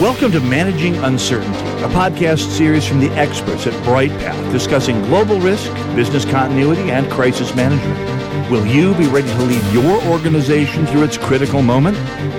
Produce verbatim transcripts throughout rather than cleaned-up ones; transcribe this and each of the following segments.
Welcome to Managing Uncertainty, a podcast series from the experts at BrightPath discussing global risk, business continuity, and crisis management. Will you be ready to lead your organization through its critical moment?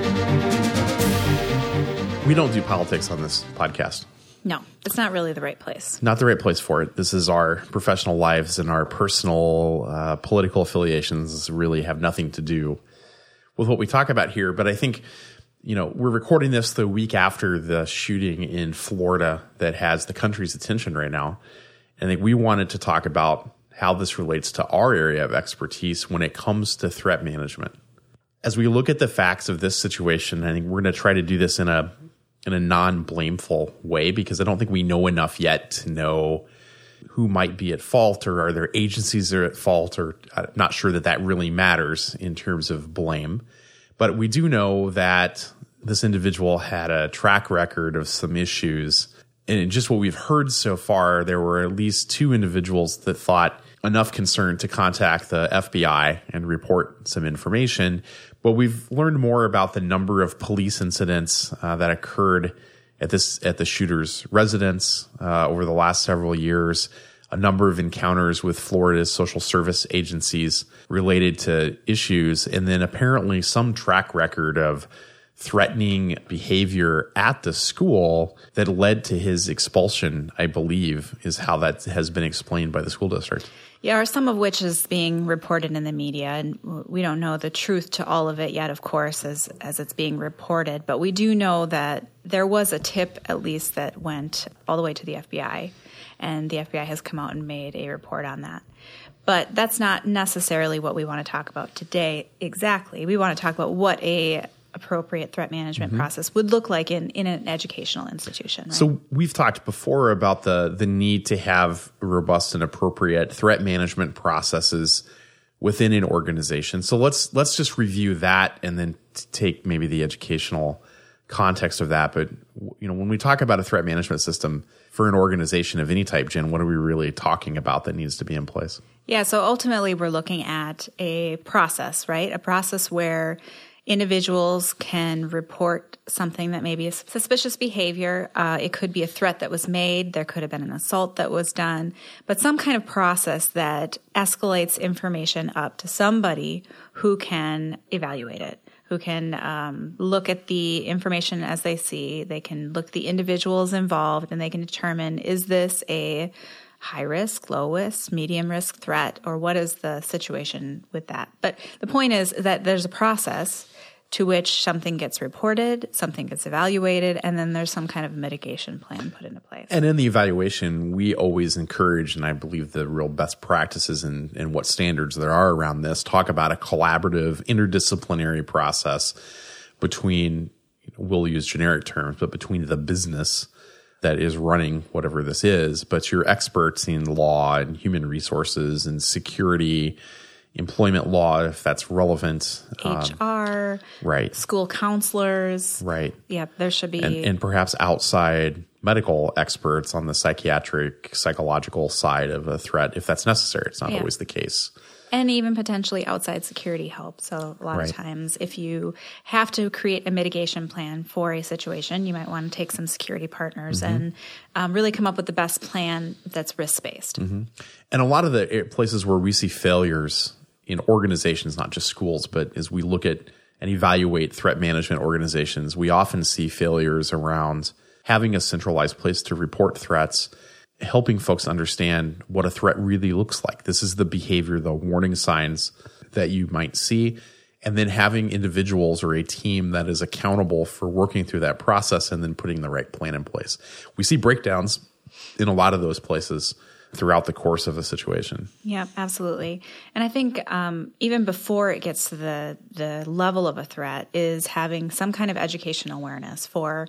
We don't do politics on this podcast. No, it's not really the right place. Not the right place for it. This is our professional lives, and our personal uh, political affiliations really have nothing to do with what we talk about here. But I think, you know, we're recording this the week after the shooting in Florida that has the country's attention right now. And I think we wanted to talk about how this relates to our area of expertise when it comes to threat management. As we look at the facts of this situation, I think we're going to try to do this in a in a non-blameful way, because I don't think we know enough yet to know who might be at fault, or are there agencies that are at fault, or I'm not sure that that really matters in terms of blame. But we do know that this individual had a track record of some issues. And just what we've heard so far, there were at least two individuals that thought enough concern to contact the F B I and report some information. But we've learned more about the number of police incidents uh, that occurred at this at the shooter's residence uh, over the last several years, a number of encounters with Florida's social service agencies related to issues, and then apparently some track record of threatening behavior at the school that led to his expulsion, I believe, is how that has been explained by the school district. Yeah, or some of which is being reported in the media, and we don't know the truth to all of it yet, of course, as as it's being reported. But we do know that there was a tip, at least, that went all the way to the F B I, and the F B I has come out and made a report on that. But that's not necessarily what we want to talk about today exactly. We want to talk about what a appropriate threat management mm-hmm. process would look like in, in an educational institution. Right? So we've talked before about the the need to have robust and appropriate threat management processes within an organization. So let's let's just review that and then t- take maybe the educational context of that. But you know, when we talk about a threat management system for an organization of any type, Jen, what are we really talking about that needs to be in place? Yeah, so ultimately we're looking at a process, right? A process where individuals can report something that may be a suspicious behavior. Uh, it could be a threat that was made. There could have been an assault that was done, but some kind of process that escalates information up to somebody who can evaluate it, who can um, look at the information as they see. They can look at the individuals involved, and they can determine, is this a high risk, low risk, medium risk threat, or what is the situation with that? But the point is that there's a process to which something gets reported, something gets evaluated, and then there's some kind of mitigation plan put into place. And in the evaluation, we always encourage, and I believe the real best practices and, and what standards there are around this, talk about a collaborative, interdisciplinary process between, we'll use generic terms, but between the business that is running whatever this is, but your experts in law and human resources and security, employment law, if that's relevant. H R, um, right. School counselors. Right. Yeah, there should be. And, and perhaps outside medical experts on the psychiatric, psychological side of a threat, if that's necessary. It's not yeah. always the case. And even potentially outside security help. So a lot right. of times if you have to create a mitigation plan for a situation, you might want to take some security partners mm-hmm. and um, really come up with the best plan that's risk-based. Mm-hmm. And a lot of the places where we see failures in organizations, not just schools, but as we look at and evaluate threat management organizations, we often see failures around having a centralized place to report threats, helping folks understand what a threat really looks like. This is the behavior, the warning signs that you might see, and then having individuals or a team that is accountable for working through that process and then putting the right plan in place. We see breakdowns in a lot of those places throughout the course of a situation. Yeah, absolutely. And I think um, even before it gets to the the level of a threat is having some kind of educational awareness for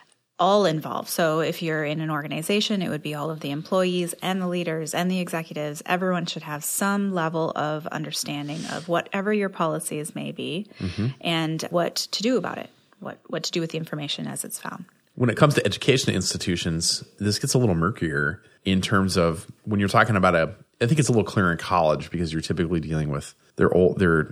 all involved. So if you're in an organization, it would be all of the employees and the leaders and the executives. Everyone should have some level of understanding of whatever your policies may be mm-hmm. and what to do about it, what, what to do with the information as it's found. When it comes to education institutions, this gets a little murkier in terms of when you're talking about a, I think it's a little clearer in college because you're typically dealing with, they're old, they're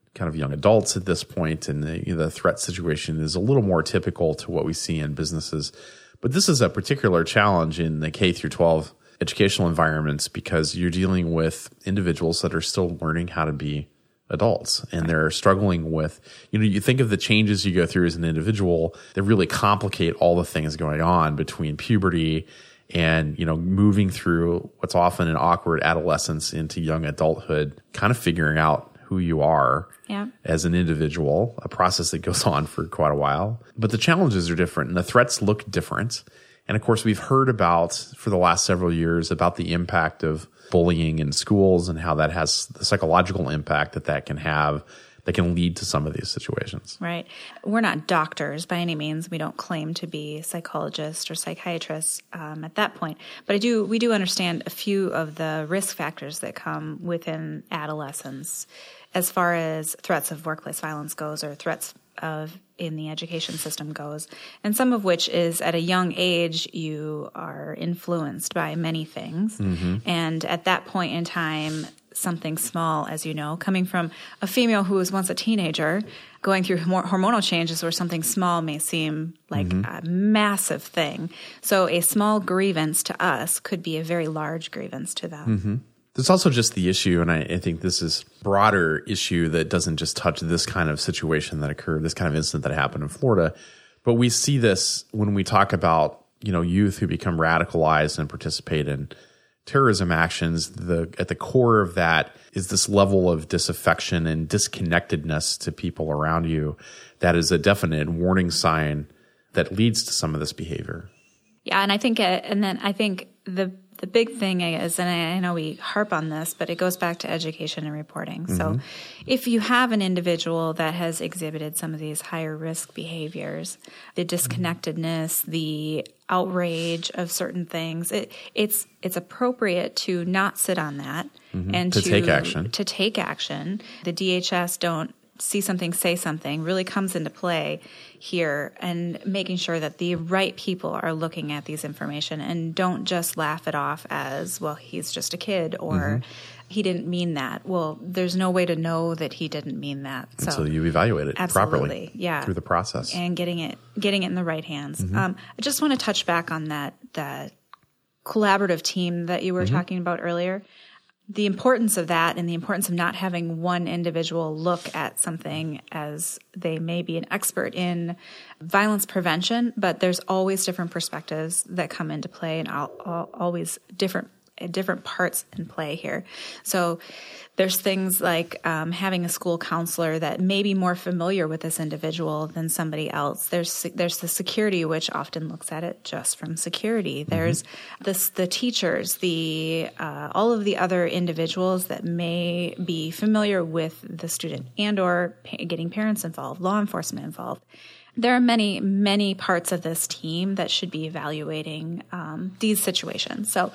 kind of young adults at this point, and the, you know, the threat situation is a little more typical to what we see in businesses. But this is a particular challenge in the K through twelve educational environments because you're dealing with individuals that are still learning how to be adults, and they're struggling with, you know, you think of the changes you go through as an individual that really complicate all the things going on between puberty and, you know, moving through what's often an awkward adolescence into young adulthood, kind of figuring out who you are yeah. as an individual, a process that goes on for quite a while. But the challenges are different and the threats look different. And of course, we've heard about for the last several years about the impact of bullying in schools and how that has the psychological impact that that can have, that can lead to some of these situations. Right. We're not doctors by any means. We don't claim to be psychologists or psychiatrists um, at that point. But I do. We do understand a few of the risk factors that come within adolescence as far as threats of workplace violence goes, or threats of in the education system goes, and some of which is at a young age you are influenced by many things. Mm-hmm. And at that point in time, something small, as you know, coming from a female who was once a teenager, going through hormonal changes where something small may seem like mm-hmm. a massive thing. So a small grievance to us could be a very large grievance to them. Mm-hmm. There's also just the issue, and I, I think this is a broader issue that doesn't just touch this kind of situation that occurred, this kind of incident that happened in Florida, but we see this when we talk about, you know, youth who become radicalized and participate in terrorism actions. The at the core of that is this level of disaffection and disconnectedness to people around you that is a definite warning sign that leads to some of this behavior. Yeah, and I think, uh, and then I think the the big thing is, and I, I know we harp on this, but it goes back to education and reporting. Mm-hmm. So if you have an individual that has exhibited some of these higher risk behaviors, the disconnectedness, the outrage of certain things, it, it's it's appropriate to not sit on that mm-hmm. and to, to take action. To take action. The D H S don't see something, say something really comes into play here, and making sure that the right people are looking at these information and don't just laugh it off as, well, he's just a kid, or mm-hmm. he didn't mean that. Well, there's no way to know that he didn't mean that. So until you evaluate it absolutely, properly yeah. through the process. And getting it getting it in the right hands. Mm-hmm. Um, I just want to touch back on that, that collaborative team that you were mm-hmm. talking about earlier. The importance of that, and the importance of not having one individual look at something as they may be an expert in violence prevention, but there's always different perspectives that come into play, and always different different parts in play here. So there's things like um, having a school counselor that may be more familiar with this individual than somebody else. There's there's the security, which often looks at it just from security. Mm-hmm. There's this, the teachers, the uh, all of the other individuals that may be familiar with the student, and or pa- getting parents involved, law enforcement involved. There are many, many parts of this team that should be evaluating um, these situations. So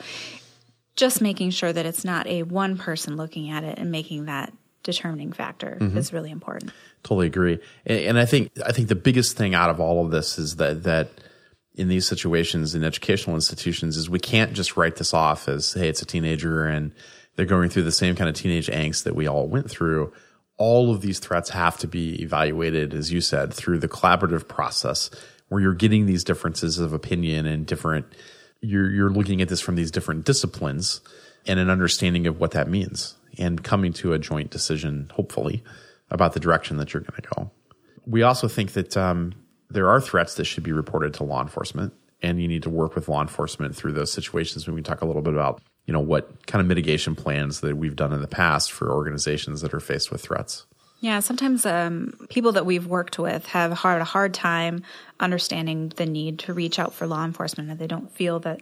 just making sure that it's not a one person looking at it and making that determining factor mm-hmm. is really important. Totally agree. And, and I think I think the biggest thing out of all of this is that that in these situations in educational institutions is we can't just write this off as, hey, it's a teenager and they're going through the same kind of teenage angst that we all went through. All of these threats have to be evaluated, as you said, through the collaborative process where you're getting these differences of opinion and different You're you're looking at this from these different disciplines and an understanding of what that means, and coming to a joint decision, hopefully, about the direction that you're going to go. We also think that um, there are threats that should be reported to law enforcement, and you need to work with law enforcement through those situations. When we talk a little bit about, you know, what kind of mitigation plans that we've done in the past for organizations that are faced with threats. Yeah, sometimes um, people that we've worked with have had a hard time understanding the need to reach out for law enforcement, and they don't feel that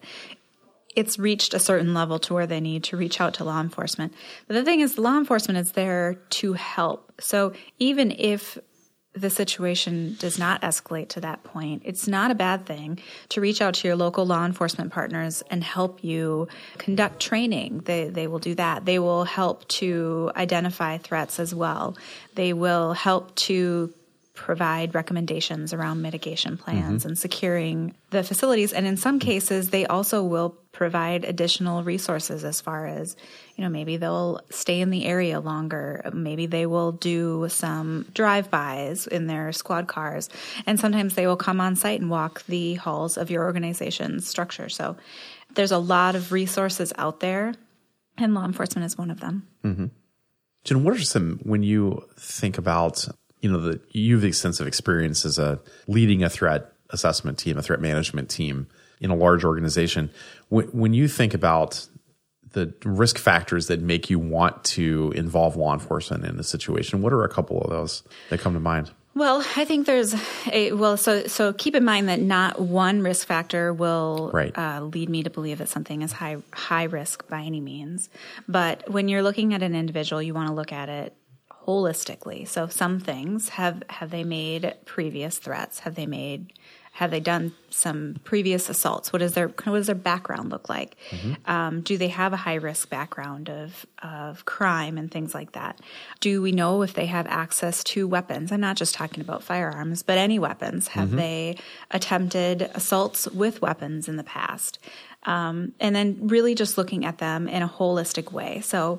it's reached a certain level to where they need to reach out to law enforcement. But the thing is, law enforcement is there to help. So even if the situation does not escalate to that point, it's not a bad thing to reach out to your local law enforcement partners and help you conduct training. They they will do that. They will help to identify threats as well. They will help to provide recommendations around mitigation plans mm-hmm. and securing the facilities. And in some cases, they also will provide additional resources as far as, you know, maybe they'll stay in the area longer. Maybe they will do some drive-bys in their squad cars. And sometimes they will come on site and walk the halls of your organization's structure. So there's a lot of resources out there, and law enforcement is one of them. Mm-hmm. Jen, what are some, when you think about, you know, the, you have extensive experience as a leading a threat assessment team, a threat management team in a large organization. When, when you think about the risk factors that make you want to involve law enforcement in a situation, what are a couple of those that come to mind? Well, I think there's a, well, so, so keep in mind that not one risk factor will right. uh, lead me to believe that something is high, high risk by any means. But when you're looking at an individual, you want to look at it holistically. So some things, have, have they made previous threats? Have they made, have they done some previous assaults? What is their, what does their background look like? Mm-hmm. Um, do they have a high risk background of, of crime and things like that? Do we know if they have access to weapons? I'm not just talking about firearms, but any weapons. Have mm-hmm. they attempted assaults with weapons in the past? Um, and then really just looking at them in a holistic way. So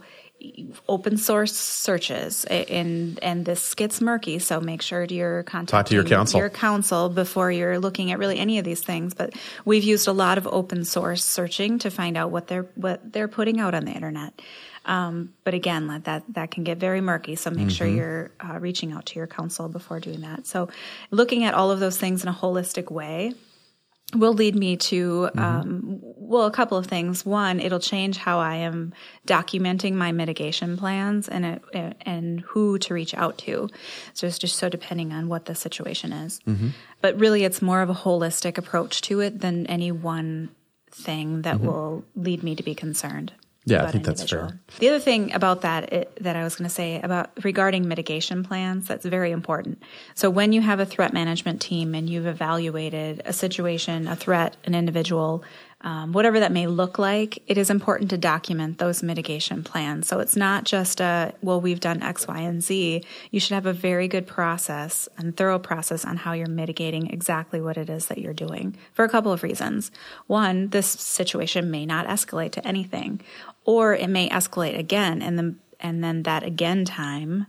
open source searches, and and this gets murky, so make sure to your contact talk to your counsel your counsel before you're looking at really any of these things. But we've used a lot of open source searching to find out what they're what they're putting out on the internet. Um, but again, that that can get very murky, so make mm-hmm. sure you're uh, reaching out to your counsel before doing that. So looking at all of those things in a holistic way will lead me to, um, mm-hmm. well, a couple of things. One, it'll change how I am documenting my mitigation plans and it, and who to reach out to. So it's just so depending on what the situation is. Mm-hmm. But really, it's more of a holistic approach to it than any one thing that mm-hmm. will lead me to be concerned. Yeah, I think that's fair. The other thing about that it, that I was going to say about regarding mitigation plans, that's very important. So when you have a threat management team and you've evaluated a situation, a threat, an individual, um, whatever that may look like, it is important to document those mitigation plans. So it's not just a, well, we've done X, Y, and Z. You should have a very good process and thorough process on how you're mitigating exactly what it is that you're doing for a couple of reasons. One, this situation may not escalate to anything, or it may escalate again, and then and then that again time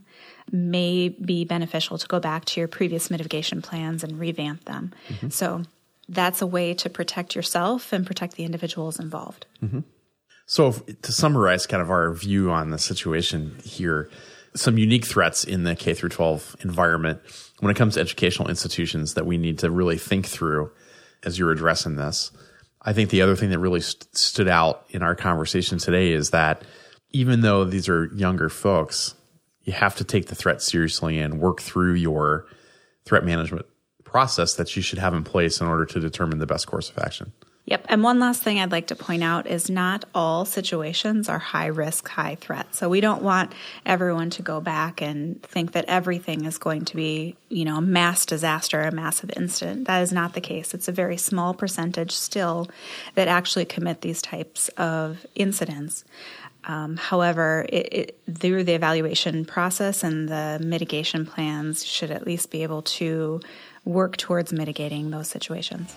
may be beneficial to go back to your previous mitigation plans and revamp them. Mm-hmm. So that's a way to protect yourself and protect the individuals involved. Mm-hmm. So if, to summarize kind of our view on the situation here, some unique threats in the K through twelve environment when it comes to educational institutions that we need to really think through as you're addressing this. I think the other thing that really st- stood out in our conversation today is that even though these are younger folks, you have to take the threat seriously and work through your threat management process that you should have in place in order to determine the best course of action. Yep. And one last thing I'd like to point out is not all situations are high risk, high threat. So we don't want everyone to go back and think that everything is going to be, you know, a mass disaster, a massive incident. That is not the case. It's a very small percentage still that actually commit these types of incidents. Um, however, it, it, through the evaluation process and the mitigation plans should at least be able to work towards mitigating those situations.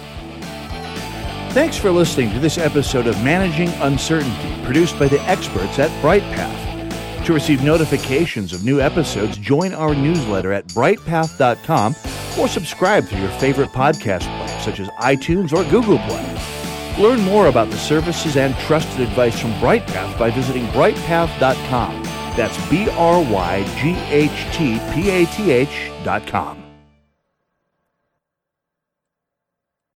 Thanks for listening to this episode of Managing Uncertainty, produced by the experts at BrightPath. To receive notifications of new episodes, join our newsletter at bright path dot com or subscribe through your favorite podcast player, such as iTunes or Google Play. Learn more about the services and trusted advice from BrightPath by visiting bright path dot com. That's B R Y G H T P A T H dot com.